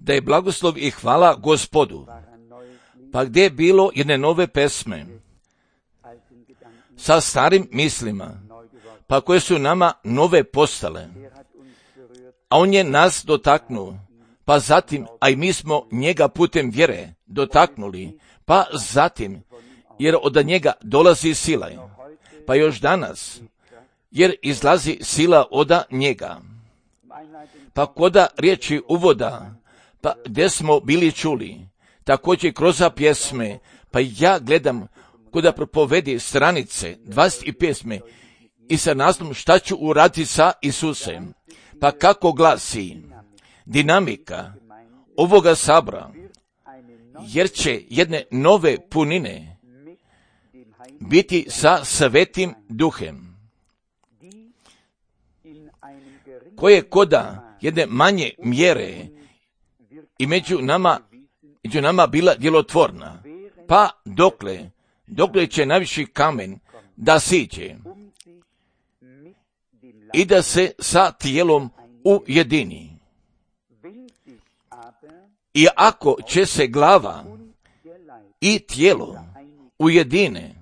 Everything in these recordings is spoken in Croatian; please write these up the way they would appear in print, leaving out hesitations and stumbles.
da je blagoslov i hvala Gospodu. Pa gdje je bilo jedne nove pesme sa starim mislima, pa koje su nama nove postale. A on je nas dotaknuo, pa zatim, a i mi smo njega putem vjere dotaknuli, pa zatim, jer od njega dolazi sila, pa još danas, jer izlazi sila od njega. Pa koda riječi uvoda, pa gdje smo bili čuli, također kroz pjesme, pa ja gledam koda propovedi stranice 25 i sa naslovom šta ću uraditi sa Isusem, pa kako glasi dinamika ovoga sabora, jer će jedne nove punine biti sa Svetim Duhem, koje koda jedne manje mjere i među nama bila djelotvorna, pa dokle će najviši kamen da siđe i da se sa tijelom ujedini. I ako će se glava i tijelo ujedine,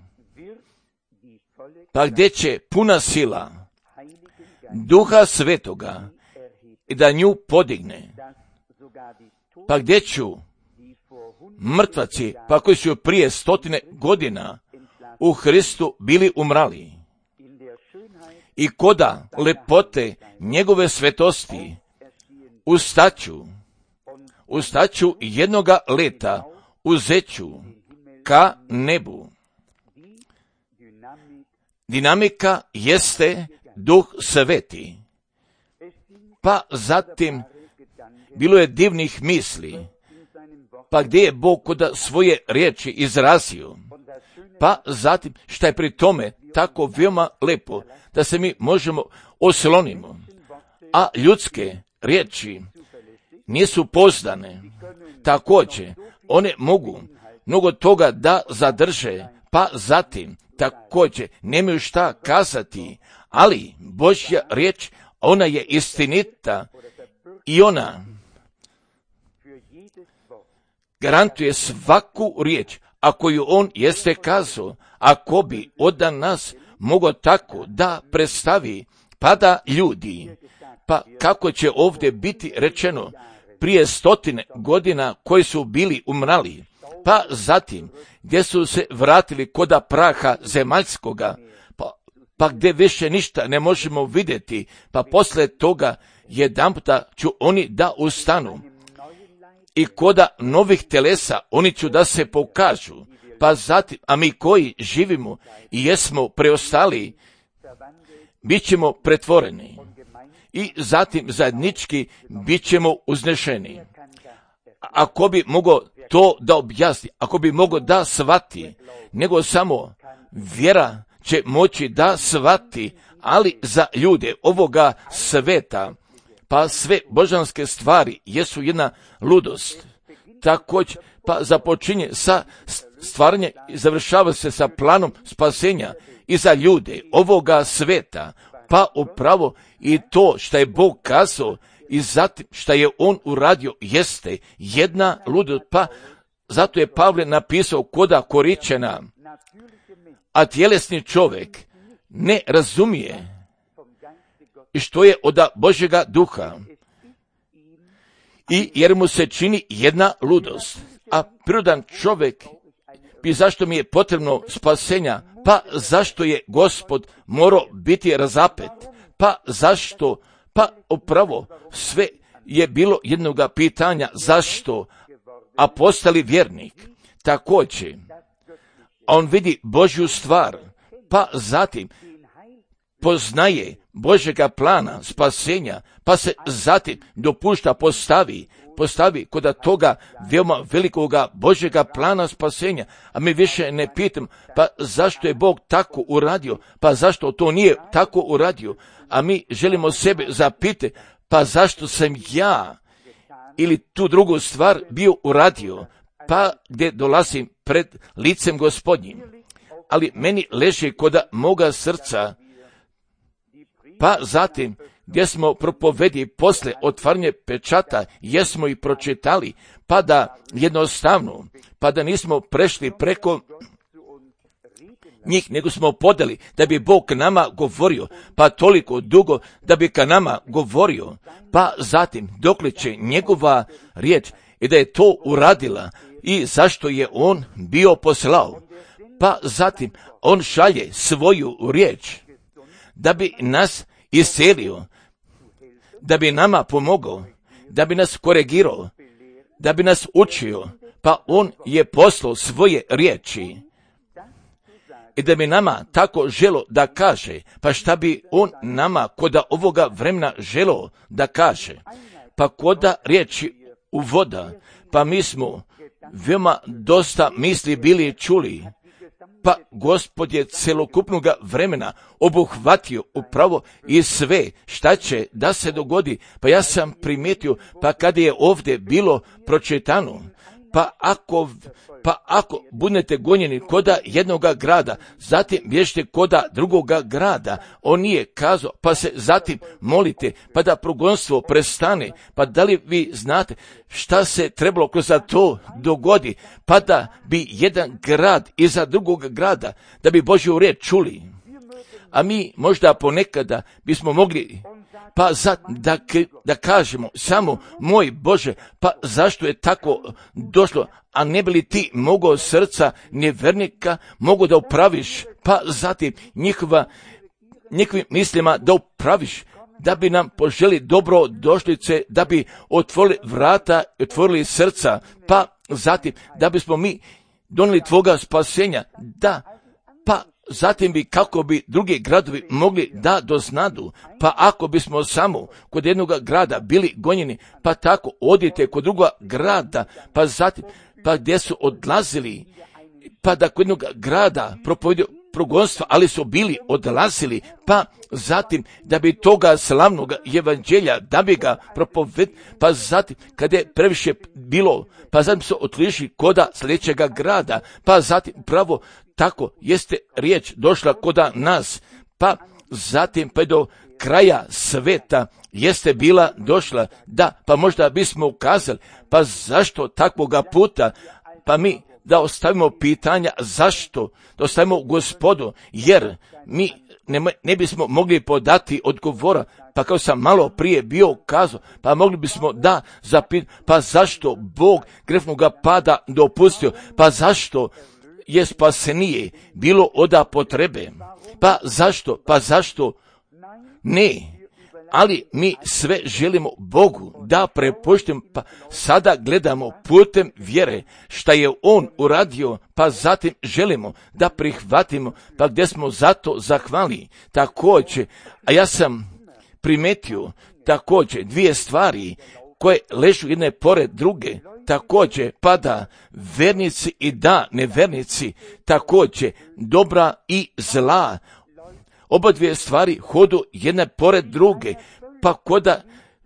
pa gdje će puna sila Duha Svetoga i da nju podigne, pa gdje ću mrtvaci, pa koji su prije 100 godina u Hristu bili umrali, i koda lepote njegove svetosti ustaću jednoga leta, uzeću ka nebu. Dinamika jeste Duh Sveti. Pa zatim bilo je divnih misli, pa gdje je Bog kod svoje riječi izrazio, pa zatim šta je pri tome tako veoma lepo da se mi možemo oslonimo, a ljudske riječi nisu pouzdane. Također one mogu mnogo toga da zadrže, pa zatim također nemaju šta kazati, ali Božja riječ, ona je istinita i ona garantuje svaku riječ, a koju on jeste kazao, ako bi od nas mogao tako da predstavi, pa da ljudi, pa kako će ovdje biti rečeno, prije 100 godina koji su bili umrali, pa zatim gdje su se vratili koda praha zemaljskoga, pa gdje više ništa ne možemo vidjeti, pa poslije toga jedanputa ću oni da ustanu. I koda novih telesa oni ću da se pokažu, pa zatim, a mi koji živimo i jesmo preostali, bit ćemo pretvoreni i zatim zajednički bit ćemo uznešeni. Ako bi mogao to da objasni, ako bi mogao da shvati, nego samo vjera će moći da shvati, ali za ljude ovoga sveta, pa sve božanske stvari jesu jedna ludost. Također, pa započinje sa stvaranje i završava se sa planom spasenja i za ljude ovoga sveta, pa upravo i to što je Bog kazao i zatim što je on uradio jeste jedna ludost, pa zato je Pavle napisao koda Koričana, a tjelesni čovjek ne razumije i što je od Božjega duha, i jer mu se čini jedna ludost, a prirodan čovjek, i zašto mi je potrebno spasenja, pa zašto je Gospod morao biti razapet, pa zašto, pa upravo sve je bilo jednoga pitanja, zašto, a postali vjernik, također, on vidi Božju stvar, pa zatim poznaje Božjega plana spasenja, pa se zatim dopušta postavi kod toga veoma velikoga Božjega plana spasenja, a mi više ne pitam, pa zašto je Bog tako uradio, pa zašto to nije tako uradio, a mi želimo sebe zapitati, pa zašto sam ja ili tu drugu stvar bio uradio, pa gdje dolazim pred licem Gospodnjim, ali meni leži kod moga srca, pa zatim gdje smo propovedi posle otvaranja pečata, jesmo i pročitali, pa da jednostavno, pa da nismo prešli preko njih, nego smo podeli da bi Bog nama govorio, pa toliko dugo da bi ka nama govorio, pa zatim dokle će njegova riječ i da je to uradila i zašto je on bio poslao, pa zatim on šalje svoju riječ da bi nas iscelio, da bi nama pomogao, da bi nas korigirao, da bi nas učio, pa on je poslao svoje riječi. I da bi nama tako želo da kaže, pa šta bi on nama koda ovoga vremena želo da kaže, pa koda riječi uvoda, pa mi smo veoma dosta misli bili čuli, pa Gospod je celokupnoga vremena obuhvatio upravo i sve šta će da se dogodi, pa ja sam primijetio, pa kada je ovdje bilo pročitano, pa ako budete gonjeni koda jednoga grada, zatim bježite koda drugoga grada, on nije kazao, pa se zatim molite, pa da progonstvo prestane, pa da li vi znate šta se trebalo kroz to dogodi, pa da bi jedan grad iza drugog grada, da bi Božju riječ čuli. A mi možda ponekada bismo mogli pa da kažemo samo, moj Bože, pa zašto je tako došlo, a ne bi li ti mogao srca nevjernika mogu da upraviš, pa zatim njihovim mislima da upraviš, da bi nam poželi dobro došlice, da bi otvorili vrata, otvorili srca, pa zatim da bismo mi donijeli tvoga spasenja, da, pa zatim bi kako bi drugi gradovi mogli da doznadu, pa ako bismo samo kod jednog grada bili gonjeni, pa tako odite kod druga grada, pa zatim, pa gdje su odlazili, pa da kod jednog grada propovedu progonstva, ali su bili odlazili, pa zatim da bi toga slavnog evanđelja, da bi ga propovedili, pa zatim kada je previše bilo, pa zatim su otišli koda sljedećega grada, pa zatim pravo tako jeste riječ došla koda nas, pa zatim pa do kraja sveta jeste bila došla, da, pa možda bismo ukazali, pa zašto takvoga puta, pa mi da ostavimo pitanja zašto, da ostavimo Gospodu, jer mi ne bismo mogli podati odgovora, pa kao sam malo prije bio kazao, pa mogli bismo da zapitati, pa zašto Bog grefnoga pada dopustio, pa zašto je spasenije bilo oda potrebe, pa zašto ne, ali mi sve želimo Bogu da prepuštimo, pa sada gledamo putem vjere šta je On uradio, pa zatim želimo da prihvatimo, pa gdje smo zato zahvali. Također, a ja sam primetio također dvije stvari koje ležu jedne pored druge, također pada vernici i da nevernici, također dobra i zla. Oba dvije stvari hodu jedne pored druge, pa koda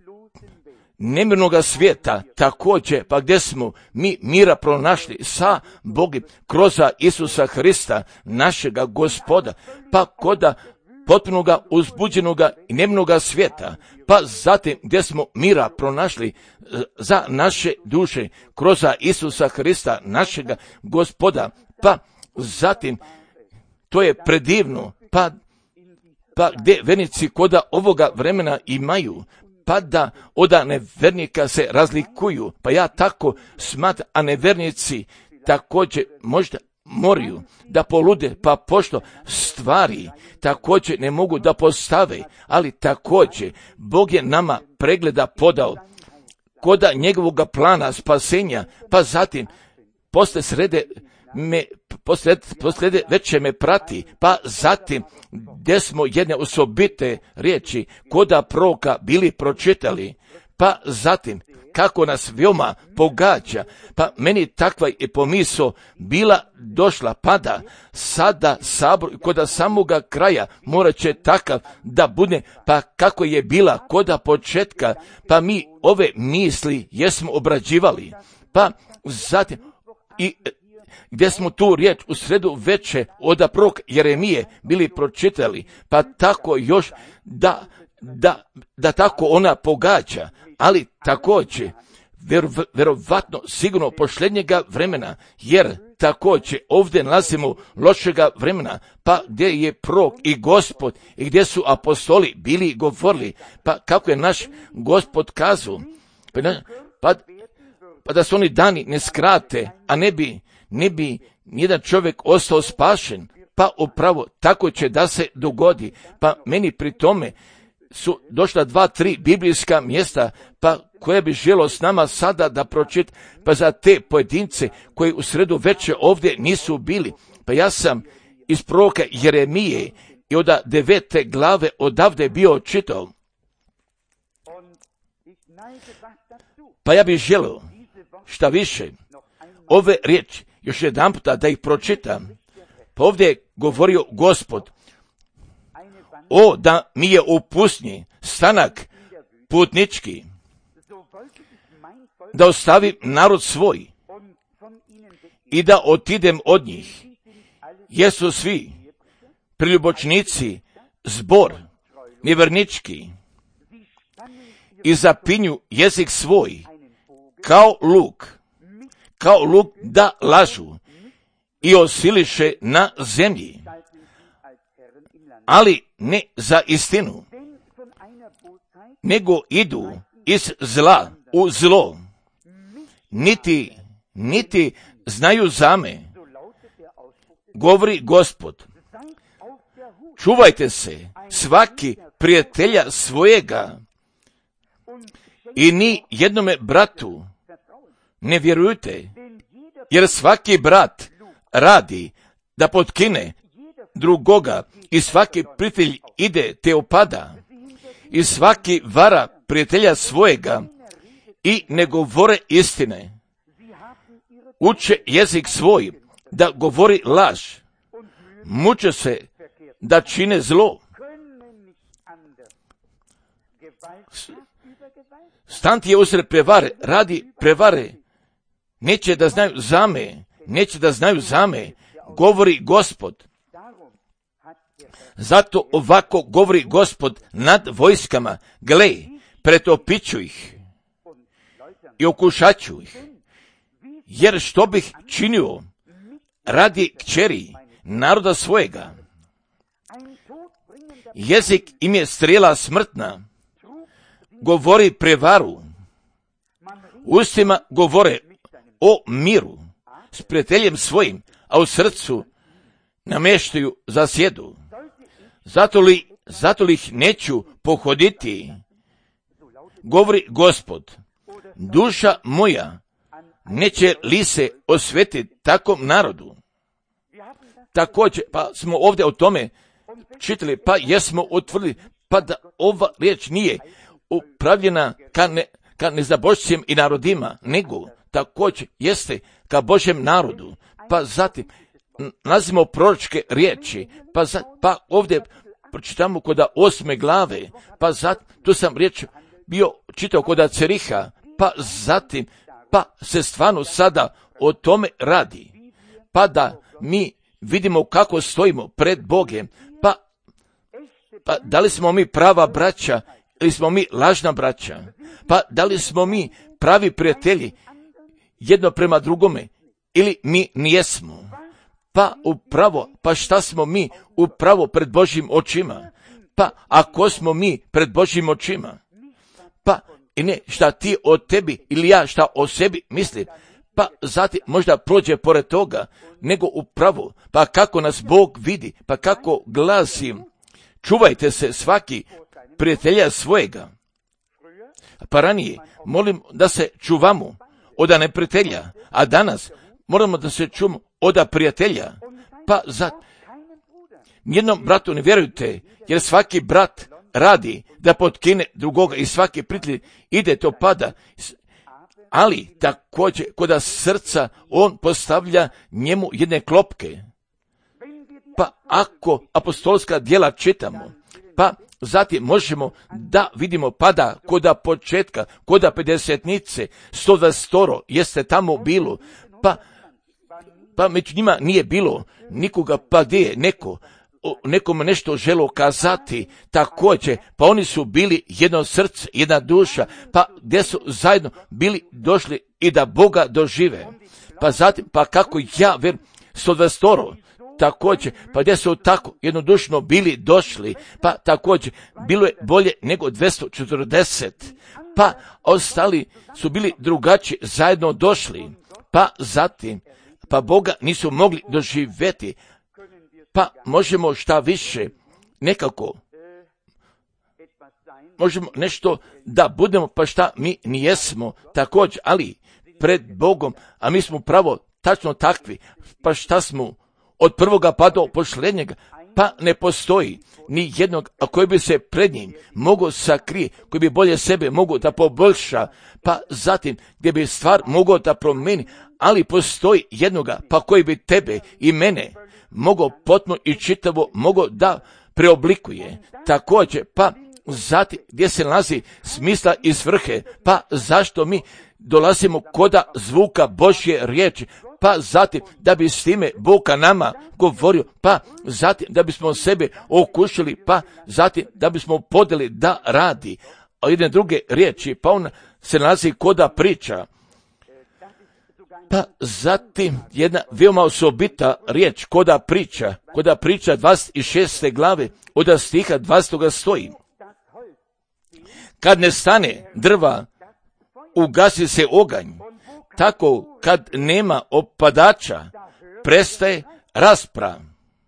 nemirnoga svijeta također, pa gdje smo mi mira pronašli sa Bogom kroz Isusa Hrista, našega Gospoda, pa koda potpunoga uzbuđenoga i nemirnoga svijeta, pa zatim gdje smo mira pronašli za naše duše kroz Isusa Hrista, našega Gospoda, pa zatim to je predivno, pa gdje vernici koda ovoga vremena imaju, pa da od nevernika se razlikuju, pa ja tako smatram, a nevernici također možda moraju da polude, pa pošto stvari također ne mogu da postave, ali također Bog je nama pregleda podao koda njegovoga plana spasenja, pa zatim posle srede veće me prati, pa zatim gdje smo jedne osobite riječi koda proroka bili pročitali, pa zatim kako nas veoma pogađa, pa meni takva je pomisao bila došla, pa da sada sabor koda samoga kraja morat će takav da bude, pa kako je bila koda početka, pa mi ove misli jesmo obrađivali, pa zatim i gdje smo tu riječ u sredu veće od proroka Jeremije bili pročitali, pa tako još da da tako ona pogađa, ali također vjerovatno sigurno posljednjega vremena, jer također ovdje nalazimo lošega vremena, pa gdje je prorok i Gospod i gdje su apostoli bili govorili, pa kako je naš Gospod kazao, pa da su oni dani ne skrate, a ne bi nijedan čovjek ostao spašen, pa upravo tako će da se dogodi. Pa meni pri tome su došla 2-3 biblijska mjesta, pa koje bi želo s nama sada da pročit, pa za te pojedince koji u sredu večer ovdje nisu bili. Pa ja sam iz proroka Jeremije i od 9. glave odavde bio čitao. Pa ja bih želio šta više ove riječi još jedan puta da ih pročitam. Pa ovdje je govorio Gospod, da mi je u pustinji stanak putnički, da ostavim narod svoj i da otidem od njih, jer su svi priljubočnici zbor nevjernički i zapinju jezik svoj kao luk da lažu i osiliše na zemlji, ali ne za istinu, nego idu iz zla u zlo, niti znaju zame, govori Gospod. Čuvajte se svaki prijatelja svojega i ni jednome bratu ne vjerujte, jer svaki brat radi da potkine drugoga i svaki prijatelj ide te opada i svaki vara prijatelja svojega i ne govore istine. Uče jezik svoj da govori laž, muče se da čine zlo. Stanti je usred prevare, radi prevare, neće da znaju zame, govori Gospod. Zato ovako govori Gospod nad vojskama, gle, pretopiću ih i okušaću ih, jer što bih činio radi kćeri naroda svojega. Jezik im je strela smrtna, govori prevaru, ustima govore o miru s prijateljem svojim, a u srcu namještaju zasjedu. Zato li ih neću pohoditi, govori Gospod. Duša moja neće li se osvetiti takvom narodu. Također, pa smo ovdje o tome čitali, pa jesmo utvrdili, pa da ova riječ nije upravljena ka nezabožcima i narodima, nego također jeste ka Božjem narodu. Pa zatim nalazimo proročke riječi, pa ovdje pročitamo kod 8. glave, pa zatim tu sam riječ bio čitao kod Ceriha, pa zatim pa se stvarno sada o tome radi, pa da mi vidimo kako stojimo pred Bogem, pa da li smo mi prava braća ili smo mi lažna braća, pa da li smo mi pravi prijatelji jedno prema drugome ili mi nijesmo. Pa upravo, pa šta smo mi upravo pred Božjim očima? Pa ako smo mi pred Božjim očima, pa i ne šta ti o tebi ili ja šta o sebi mislim, pa zatim možda prođe pored toga, nego upravo, pa kako nas Bog vidi, pa kako glasi, čuvajte se svaki prijatelja svojega. Pa ranije, molim da se čuvamo od neprijatelja, a danas moramo da se čuvamo od prijatelja. Pa nijednom bratu ne vjerujte, jer svaki brat radi da potkine drugoga i svaki prijatelj ide to pada. Ali također kod srca on postavlja njemu jedne klopke. Pa ako apostolska djela čitamo, pa zatim možemo da vidimo pada koda početka, koda 50-nice, 120 jeste tamo bilo, pa među njima nije bilo nikoga, pa gdje je neko, pa nekom nešto želo kazati, također, pa oni su bili jedno srce, jedna duša, pa gdje su zajedno bili došli i da Boga dožive. Pa zatim, pa kako ja verujem, 120 također, pa gdje su tako jednodušno bili došli, pa također, bilo je bolje nego 240, pa ostali su bili drugačiji, zajedno došli, pa zatim, pa Boga nisu mogli doživjeti, pa možemo šta više, nekako, možemo nešto da budemo, pa šta mi nijesmo također, ali pred Bogom, a mi smo pravo tačno takvi, pa šta smo od prvoga pa do posljednjega, pa ne postoji ni jednog, a koji bi se pred njim mogao sakrije, koji bi bolje sebe mogao da poboljša, pa zatim gdje bi stvar mogao da promijeni, ali postoji jednoga, pa koji bi tebe i mene mogao potpuno i čitavo mogao da preoblikuje. Također, pa zatim gdje se nalazi smisla i svrhe, pa zašto mi dolazimo koda zvuka Božje riječi, pa zatim da bi s time Bog nama govorio, pa zatim da bismo sebe okušali, pa zatim da bismo podeli da radi. A jedne druge riječi, pa on se nalazi koda priča. Pa zatim jedna veoma osobita riječ, koda priča 26. glave od stiha 20. stoji. Kad ne stane drva, ugasi se oganj. Tako kad nema opadača, prestaje rasprava.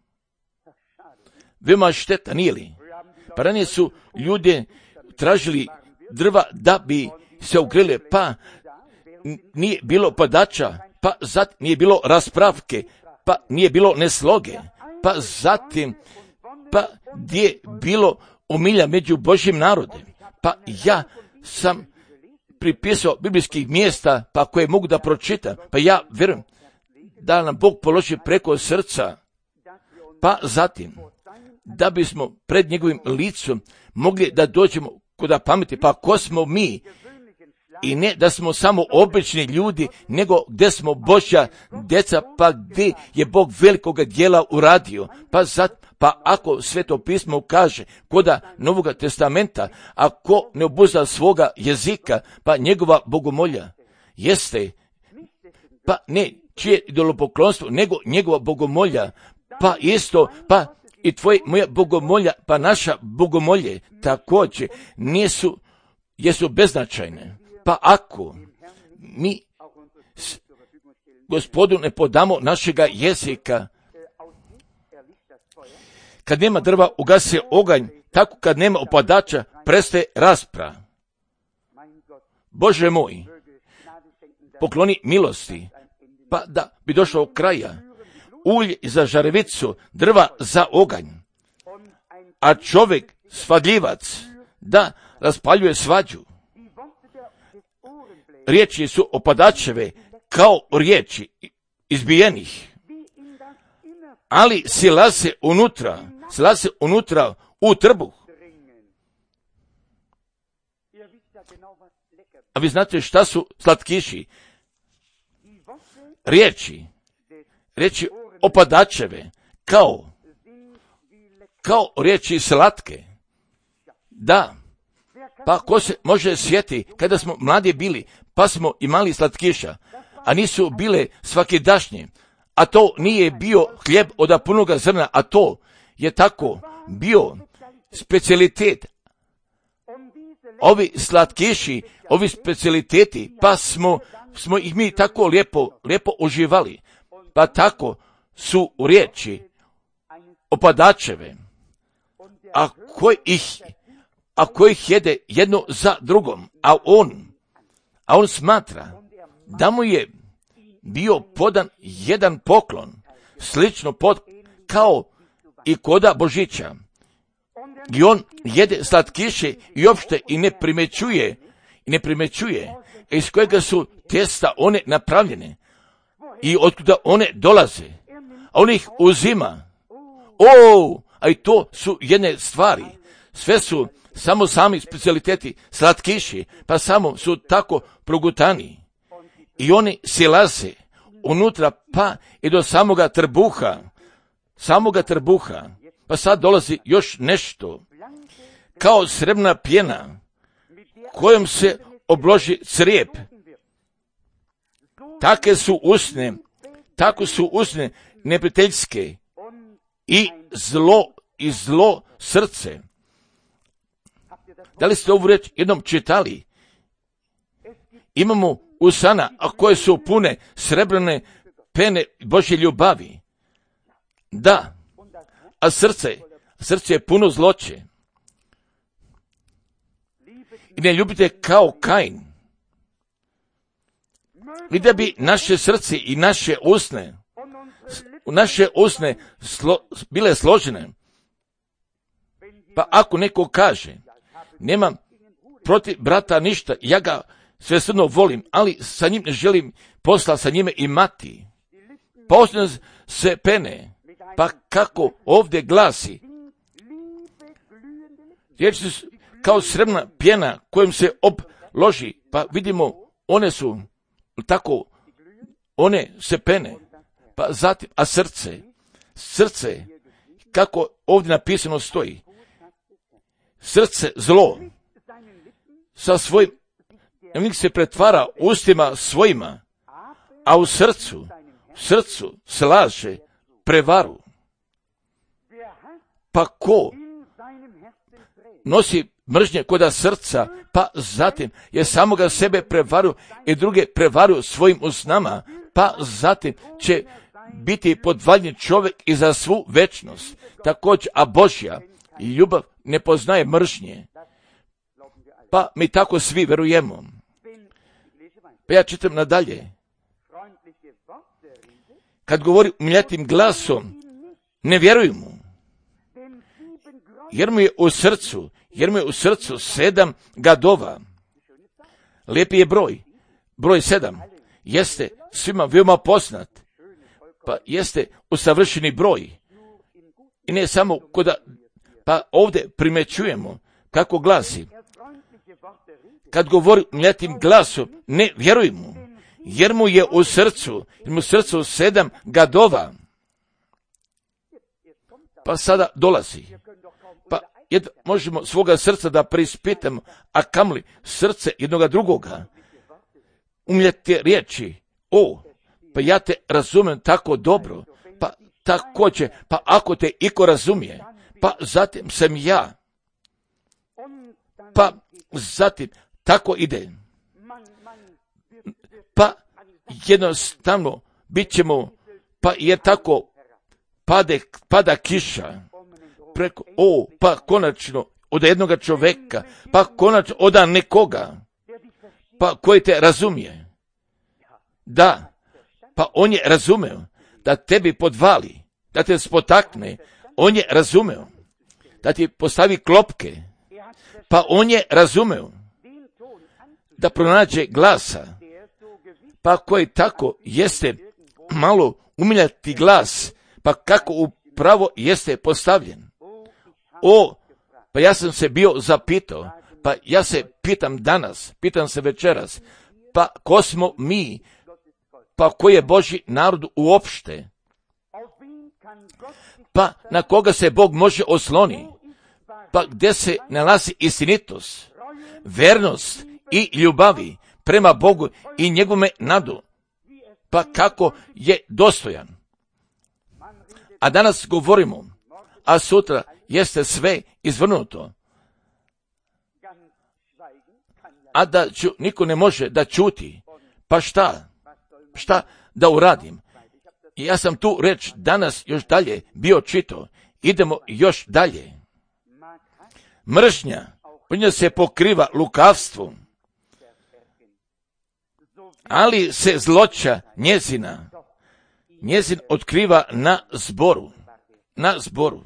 Veoma šteta, nije li? Pa ranije su ljudi tražili drva da bi se ogrili, pa nije bilo opadača, pa zatim nije bilo raspravke, pa nije bilo nesloge, pa zatim, pa gdje bilo umilja među Božjim narodom. Pa ja sam pripisao biblijskih mjesta, pa koje mogu da pročitam, pa ja vjerujem da nam Bog položi preko srca, pa zatim da bismo pred njegovim licom mogli da dođemo kod pameti, pa ko smo mi, i ne da smo samo obični ljudi, nego gdje smo Božja djeca, pa gdje je Bog velikoga djela uradio, pa ako Sveto pismo kaže koda Novoga testamenta, ako ne obuzda svoga jezika, pa njegova bogomolja jeste, pa ne čije idolopoklonstvo, nego njegova bogomolja, pa isto, pa i tvoje, moja bogomolja, pa naša bogomolje također jesu beznačajne. Pa ako mi Gospodu ne podamo našega jezika, kad nema drva ugasi se oganj, tako kad nema opadača prestaje rasprava. Bože moj, pokloni milosti, pa da bi došlo do kraja, ulje za žarevicu, drva za oganj, a čovjek svadljivac da raspaljuje svađu. Riječi su opadačeve kao riječi izbijenih, ali silaze unutra u trbuh. A vi znate šta su slatkiši? Riječi opadačeve kao riječi slatke. Da, pa ko se može sjeti kada smo mladi bili, pa smo imali slatkiša, a nisu bile svakidašnje, a to nije bio hljeb od punoga zrna, a to je tako bio specijalitet. Ovi slatkiši, ovi specijaliteti, pa smo ih mi tako lijepo uživali, pa tako su riječi opadačeve, a koji ih jede jedno za drugom, a on smatra da mu je bio podan jedan poklon, slično kao i koda Božića. I on jede slatkiše i uopšte i ne primećuje iz kojega su testa one napravljene i otkuda one dolaze, a on ih uzima. A i to su jedne stvari, sve su samo sami specijaliteti slatkiši, pa samo su tako progutani. I oni silaze unutra, pa i do samoga trbuha. Pa sad dolazi još nešto. Kao srebrna pjena kojom se obloži crijep. Tako su usne neprijateljske i zlo srce. Da li ste ovu riječ jednom čitali? Imamo usana, a koje su pune srebrne pene Božje ljubavi. Da, a srce je puno zloće. I ne ljubite kao Kain. I da bi naše srce i naše usne bile složene. Pa ako neko kaže, nemam protiv brata ništa, ja ga svesrdno volim, ali sa njim ne želim posla sa njime imati. Pa osnovno se pene, pa kako ovdje glasi, riječi su kao srebrna pjena kojom se obloži, pa vidimo, one su tako, one se pene, pa zatim, a srce, kako ovdje napisano stoji, srce zlo, sa svojim, nek se pretvara ustima svojima, a u srcu slaže prevaru. Pa ko nosi mržnje koda srca, pa zatim je samoga sebe prevaru i druge prevaru svojim usnama, pa zatim će biti podvaljen čovjek i za svu večnost. Također, a Božja ljubav ne poznaje mržnje. Pa mi tako svi verujemo. Pa ja čitam nadalje. Kad govori umiljatim glasom, ne vjeruj mu. Jer mu je u srcu 7 gadova. Lijepi je broj 7. Jeste svima veoma poznat. Pa jeste usavršeni broj. I ne samo pa ovdje primećujemo kako glasi. Kad govori umiljatim glasom, ne vjeruj mu. Jer mu je u srcu 7 gadova. Pa sada dolazi. Pa možemo svoga srca da preispitamo, a kamli srce jednoga drugoga. Umiljate riječi, pa ja te razumijem tako dobro, pa također, pa ako te iko razumije, pa zatim sam ja. Pa zatim tako ide. Pa jednostavno bit ćemo, pa jer tako pada kiša preko, pa konačno od jednoga čovjeka, pa konačno od nekoga, pa koji te razumije. Da, pa on je razumeo da tebi podvali, da te spotakne, on je razumeo da ti postavi klopke, pa on je razumeo da pronađe glasa, pa koji tako jeste malo umiljati glas, pa kako upravo jeste postavljen. Pa ja sam se bio zapitao, pa ja se pitam danas, pitam se večeras, pa ko smo mi, pa koji je Božji narod uopšte, pa na koga se Bog može osloni, pa gdje se nalazi istinitost, vernost i ljubavi prema Bogu i njegove nadu, pa kako je dostojan. A danas govorimo, a sutra jeste sve izvrnuto. A da niko ne može da čuti. Pa šta da uradim? I ja sam tu reč danas još dalje bio čitao. Idemo još dalje. Mržnja se pokriva lukavstvom, ali se zloća njezin otkriva na zboru.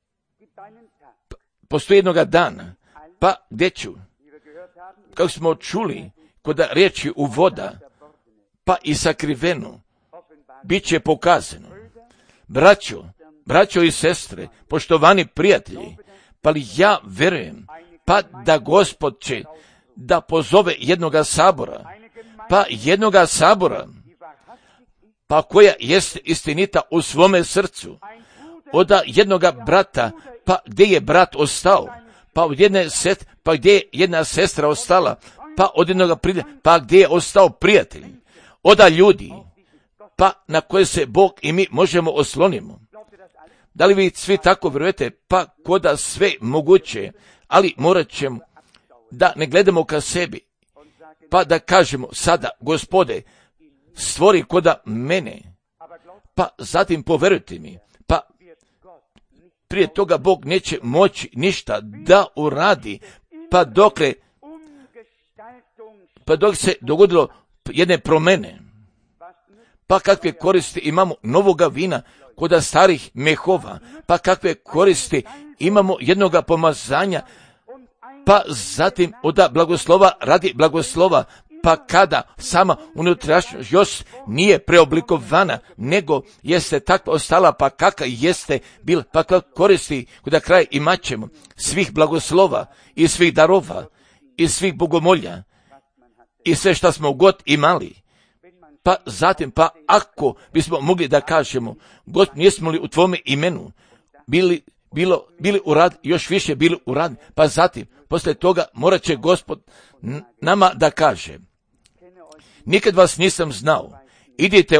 Postoji jednoga dana, pa gdje ću, kako smo čuli, kod riječi u voda, pa i sakriveno, bit će pokazano. Braćo i sestre, poštovani prijatelji, pa li ja verujem, pa da Gospod će da pozove jednoga sabora, pa koja jest istinita u svome srcu, od jednoga brata, pa gdje je brat ostao, pa od jedne pa gdje je jedna sestra ostala, pa od jednoga prijatelja, pa gdje je ostao prijatelj, od ljudi, pa na koje se Bog i mi možemo oslonimo. Da li vi svi tako vjerujete? Pa koda sve moguće, ali morat ćemo da ne gledamo ka sebi, pa da kažemo sada, Gospode, stvori koda mene, pa zatim poverujte mi, pa prije toga Bog neće moći ništa da uradi, pa dok se dogodilo jedne promjene, pa kakve koristi imamo novoga vina koda starih mehova, pa kakve koristi imamo jednoga pomazanja, pa zatim od blagoslova radi blagoslova, pa kada sama unutrašnjost još nije preoblikovana, nego jeste takva ostala, pa kakva jeste bila, pa kakva koristi kuda kraj imat ćemo svih blagoslova i svih darova i svih bogomolja i sve što smo god imali. Pa zatim, pa ako bismo mogli da kažemo, Gospod, jesmo li u tvome imenu bili urad, još više bili urad, pa zatim, poslije toga morat će Gospod nama da kaže, nikad vas nisam znao, idite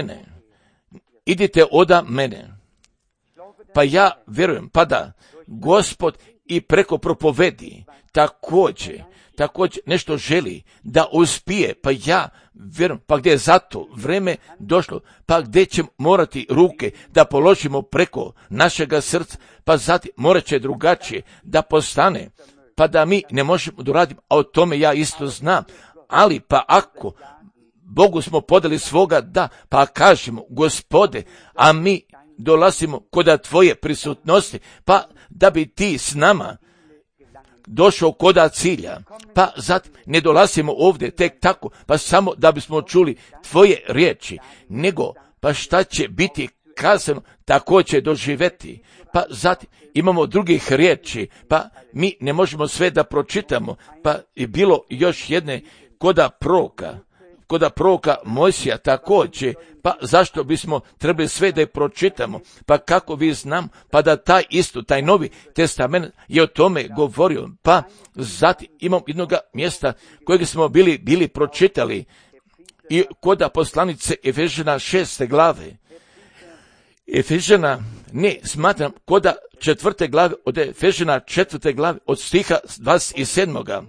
oda mene. Pa ja vjerujem, pa da Gospod i preko propovedi također nešto želi da uspije, pa ja vjerujem, pa gdje je zato vreme došlo, pa gdje ćemo morati ruke da položimo preko našega srca, pa zatim morat će drugačije da postane, pa da mi ne možemo doraditi, a o tome ja isto znam, ali pa ako Bogu smo podali svoga da, pa kažemo, Gospode, a mi dolazimo koda tvoje prisutnosti, pa da bi ti s nama došao koda cilja, pa zatim ne dolazimo ovdje tek tako, pa samo da bismo čuli tvoje riječi, nego pa šta će biti kazano, tako će doživjeti. Pa zatim imamo drugih riječi, pa mi ne možemo sve da pročitamo, pa je bilo još jedne koda proroka Mojsija također, pa zašto bismo trebali sve da je pročitamo, pa kako vi znam, pa da taj Novi Testament je o tome govorio, pa zatim imamo jednog mjesta kojeg smo bili pročitali i koda poslanice Efežana 6. glave. Efežana, ne smatram, koda 4. glave, od Efežana 4. glave, od stiha 27.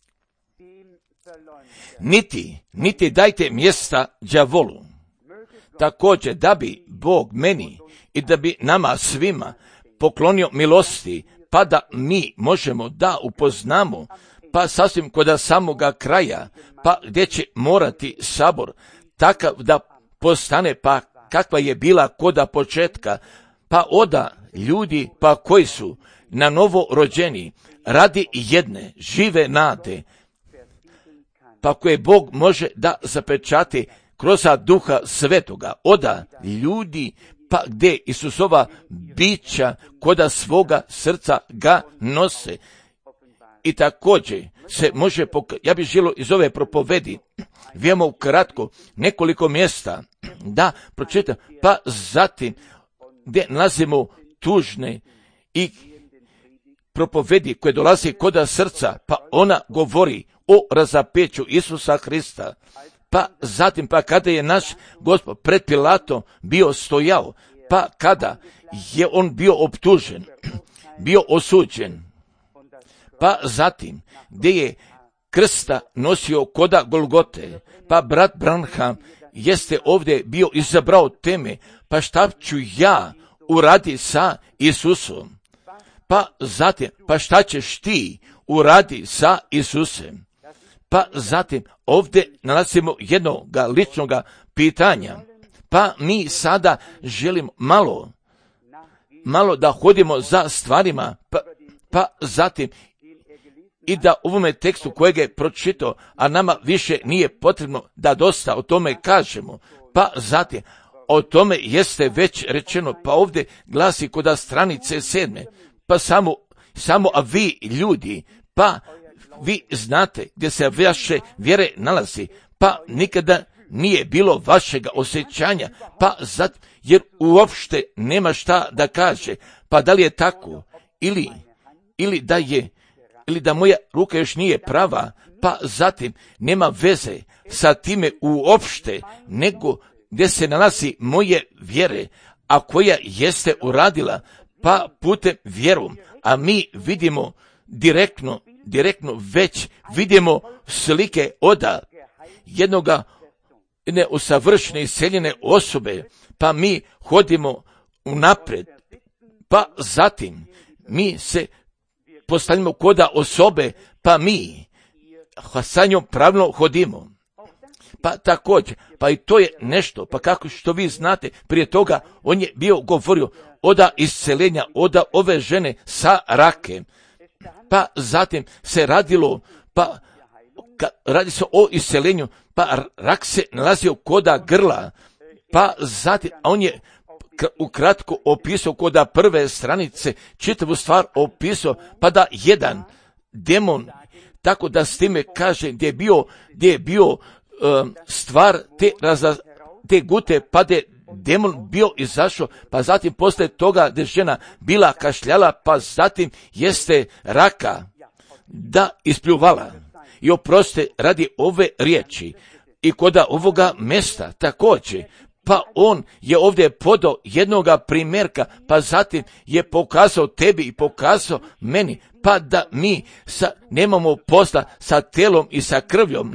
Niti dajte mjesta đavolu. Također da bi Bog meni i da bi nama svima poklonio milosti, pa da mi možemo da upoznamo, pa sasvim koda samoga kraja, pa gdje će morati sabor takav da postane, pa kakva je bila koda početka, pa oda ljudi, pa koji su na novo rođeni radi jedne žive nade, pa koje Bog može da zapečati kroz Duha Svetoga, oda ljudi, pa gdje Isusova bića koda svoga srca ga nose. I također se može, ja bih želio iz ove propovedi, vijemo kratko nekoliko mjesta da pročitam, pa zatim gdje nalazimo tužne i propovedi koje dolazi koda srca, pa ona govori o razapeću Isusa Hrista. Pa zatim, pa kada je naš Gospod pred Pilatom bio stojao, pa kada je on bio optužen, bio osuđen, pa zatim gdje je krsta nosio koda Golgote, pa brat Branham jeste ovdje bio izabrao teme, pa šta ću ja uradi sa Isusom, pa zatim, pa šta ćeš ti uradi sa Isusem. Pa zatim ovdje nalazimo jednog ličnog pitanja, pa mi sada želimo malo da hodimo za stvarima, pa zatim i da u ovome tekstu kojeg je pročitao, a nama više nije potrebno da dosta o tome kažemo, pa zatim o tome jeste već rečeno, pa ovdje glasi koda stranice 7, pa samo a vi ljudi, pa vi znate gdje se vaše vjere nalazi, pa nikada nije bilo vašega osjećanja, pa jer uopšte nema šta da kaže, pa da li je tako, ili da moja ruka još nije prava, pa zatim nema veze sa time uopšte, nego gdje se nalazi moje vjere, a koja jeste uradila, pa putem vjerom, a mi vidimo direktno već vidimo slike oda jedne usavršene iseljene osobe, pa mi hodimo unaprijed, pa zatim mi se postavljamo koda osobe, pa mi sa njom pravilno hodimo. Pa također, pa i to je nešto, pa kako što vi znate, prije toga on je bio govorio oda isceljenja, oda ove žene sa rakem, pa zatim se radilo, pa radi se o isceljenju, pa rak se nalazio koda grla, pa zatim, a on je ukratko opisao koda prve stranice, čitavu stvar opisao, pa da jedan demon, tako da s time kaže gdje je bio stvar te gute, pa da je demon bio izašao, pa zatim posle toga gdje žena bila kašljala, pa zatim jeste raka da ispljuvala. I oprostite radi ove riječi i koda ovoga mjesta također, pa on je ovdje podao jednoga primjerka, pa zatim je pokazao tebi i pokazao meni, pa da mi nemamo posla sa telom i sa krvljom,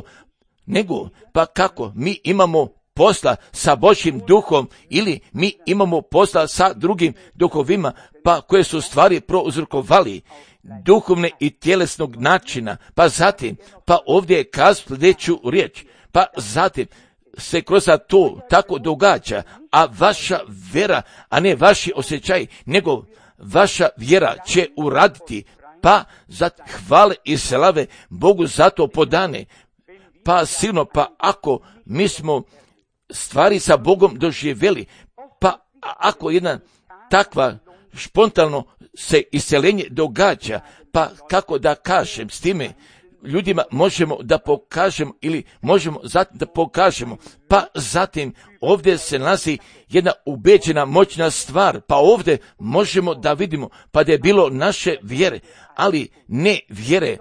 nego pa kako mi imamo posla sa Božjim duhom ili mi imamo posla sa drugim duhovima, pa koje su stvari prouzrokovali duhovne i tjelesnog načina, pa zatim, pa ovdje je kazao sljedeću riječ, pa zatim se kroz to tako događa, a vaša vjera, a ne vaši osjećaj, nego vaša vjera će uraditi, pa za hvale i slave Bogu za to podane, pa silno, pa ako mi smo stvari sa Bogom doživjeli, pa ako jedna takva spontano se isceljenje događa, pa kako da kažem s time, ljudima možemo da pokažemo ili možemo zatim da pokažemo, pa zatim ovdje se nalazi jedna ubeđena moćna stvar, pa ovdje možemo da vidimo, pa da je bilo naše vjere, ali ne vjere,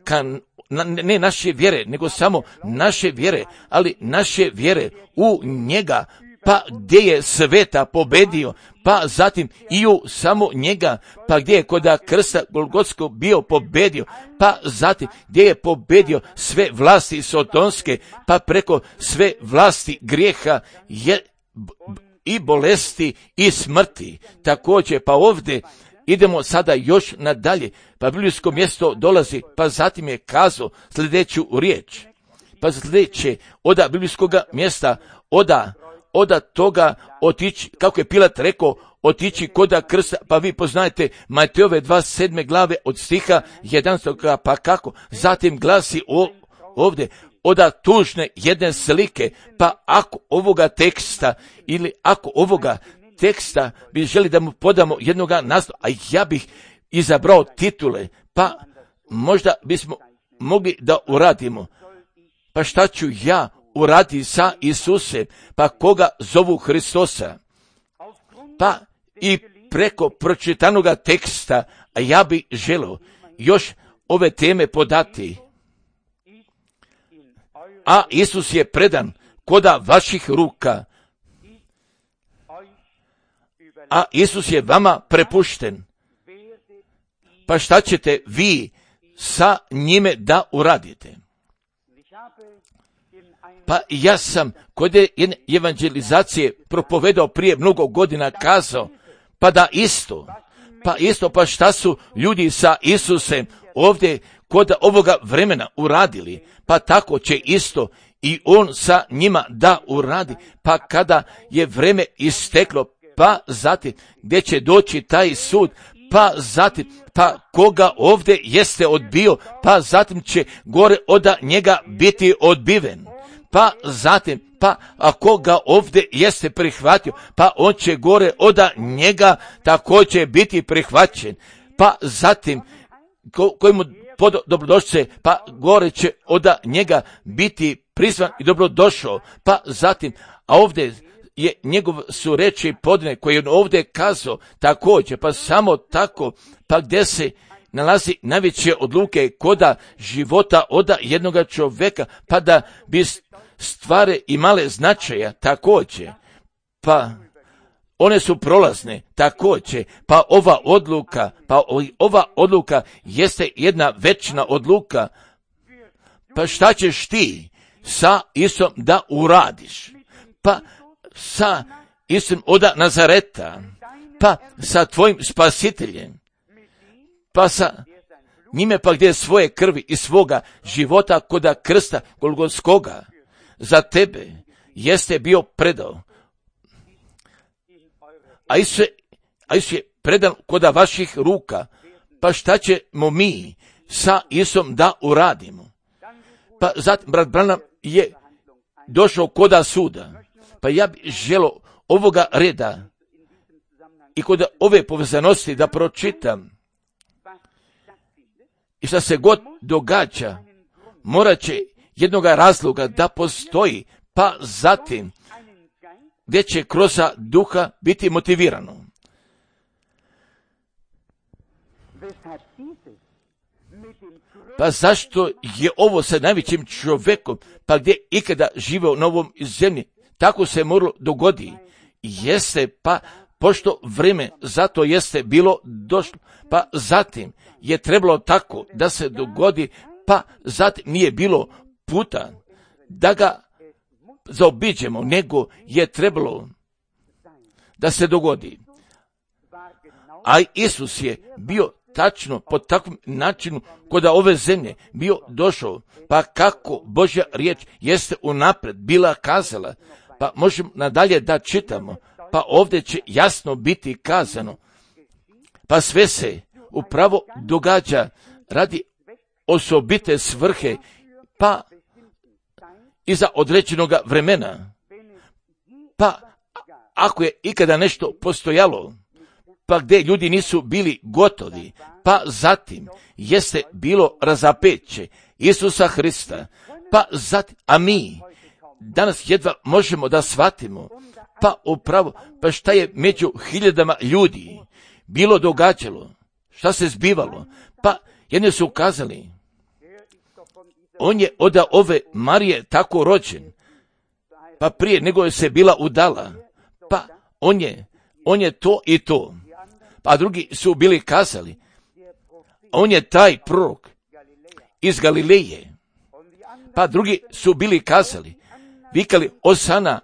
ne naše vjere, nego samo naše vjere, ali naše vjere u njega, pa gdje je sveta pobedio, pa zatim i u samo njega, pa gdje je koda krsta Golgotskog bio pobedio, pa zatim gdje je pobedio sve vlasti sotonske, pa preko sve vlasti grijeha i bolesti i smrti. Također, pa ovdje idemo sada još nadalje, pa biblijsko mjesto dolazi, pa zatim je kazao sljedeću riječ. Pa sljedeće, oda biblijskog mjesta, oda toga otići, kako je Pilat rekao, otići koda krsta, pa vi poznajete Matejove 27. glave od stiha 11. pa kako, zatim glasi ovdje, oda tužne jedne slike, pa ako ovoga teksta ili ako ovoga teksta bi želi da mu podamo jednoga naslova, a ja bih izabrao titule, pa možda bismo mogli da uradimo. Pa šta ću ja uraditi sa Isusem, pa koga zovu Hristosa? Pa i preko pročitanoga teksta, a ja bih želio još ove teme podati. A Isus je predan koda vaših ruka, a Isus je vama prepušten. Pa šta ćete vi sa njime da uradite? Pa ja sam kod jedne evangelizacije propovedao prije mnogo godina kazao, pa šta su ljudi sa Isusem ovdje kod ovoga vremena uradili, pa tako će isto i on sa njima da uradi, pa kada je vreme isteklo, pa zatim gdje će doći taj sud, pa zatim, pa koga ovdje jeste odbio, pa zatim će gore od njega biti odbiven. Pa zatim, a koga ovdje jeste prihvatio, pa on će gore od njega također biti prihvaćen. Pa zatim, kojemu dobrodošlice, pa gore će od njega biti prizvan i dobrodošao. Pa zatim, a ovdje je njegov su reči podne koje je on ovdje kazao također, pa samo tako, pa gdje se nalazi najveće odluke koda života od jednoga čovjeka, pa da bi stvari imale značaja također, pa one su prolazne također, pa ova odluka jeste jedna večna odluka. Pa šta ćeš ti sa Isom da uradiš? Pa sa Isom od Nazareta, pa sa tvojim spasiteljem, pa sa njime pa gdje svoje krvi i svoga života koda krsta Golgotskoga za tebe jeste bio predao. A Isus je predan koda vaših ruka. Pa šta ćemo mi sa Isom da uradimo? Pa zatim brat Branham je došao koda suda. Pa ja bih želio ovoga reda i kod ove povezanosti da pročitam. I šta se god događa, morat će jednoga razloga da postoji, pa zatim gdje će kroz duha biti motivirano. Pa zašto je ovo sa najvećim čovjekom, pa gdje ikada živeo na ovom zemlji, tako se moralo dogodi. Jeste, pa pošto vrijeme zato jeste bilo došlo, pa zatim je trebalo tako da se dogodi, pa zatim nije bilo puta da ga zaobiđemo, nego je trebalo da se dogodi. A Isus je bio tačno po takvom načinu kod ove zemlje bio došao, pa kako Božja riječ jeste unaprijed bila kazala, pa možemo nadalje da čitamo, pa ovdje će jasno biti kazano, pa sve se upravo događa radi osobite svrhe, pa iza određenog vremena. Pa ako je ikada nešto postojalo, pa gdje ljudi nisu bili gotovi, pa zatim jeste bilo razapeće Isusa Hrista, pa zatim, a mi danas jedva možemo da shvatimo, pa upravo, pa šta je među hiljadama ljudi bilo događalo, šta se zbivalo, pa jedni su kazali, on je od ove Marije tako rođen, pa prije nego je se bila udala, pa on je to i to. Pa drugi su bili kazali, on je taj prorok iz Galileje. Pa drugi su bili kazali, vikali Osana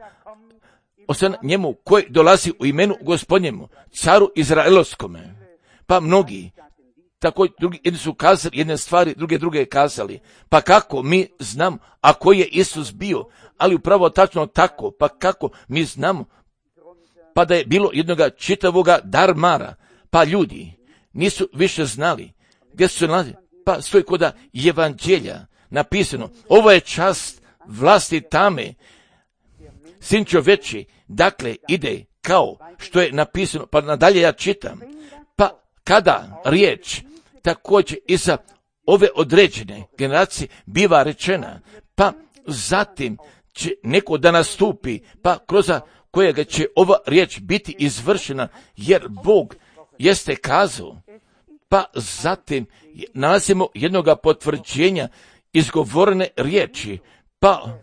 njemu koji dolazi u imenu Gospodnjemu, caru Izraelovskome. Pa mnogi, tako drugi, jedni su kazali jedne stvari, druge kazali. Pa kako mi znamo, a koji je Isus bio, ali upravo tačno tako, pa kako mi znamo, pa da je bilo jednoga čitavoga darmara, pa ljudi nisu više znali gdje su se nalazili, pa stoji kod evanđelja napisano, ovo je čast vlasti tame, sin čoveči, dakle ide kao što je napisano, pa nadalje ja čitam, pa kada riječ također i za ove određene generacije biva rečena, pa zatim će neko da nastupi, pa kroz kojega će ova riječ biti izvršena, jer Bog jeste kazao, pa zatim nalazimo jednoga potvrđenja izgovorene riječi, pa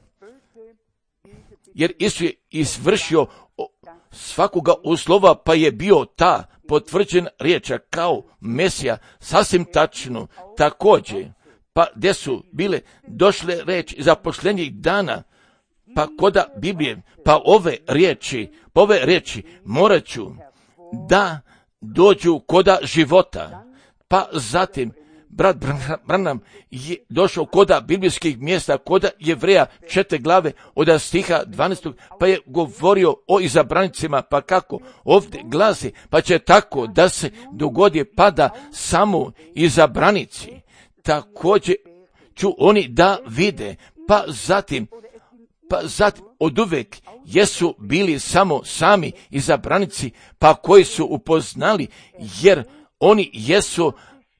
jer Isus je izvršio svakoga uslova, pa je bio ta potvrđena riječ kao Mesija, sasvim tačno, također, pa gdje su bile došle reči za posljednjih dana, pa koda Biblije, pa ove riječi morat ću da dođu koda života, pa zatim brat Branham je došao koda biblijskih mjesta, koda Jevreja 4 glave od stiha 12, pa je govorio o izabranicima, pa kako ovdje glasi, pa će tako da se dogodi, pa da samo izabranici također ću oni da vide, pa zatim oduvek jesu bili samo sami izabranici, pa koji su upoznali, jer oni jesu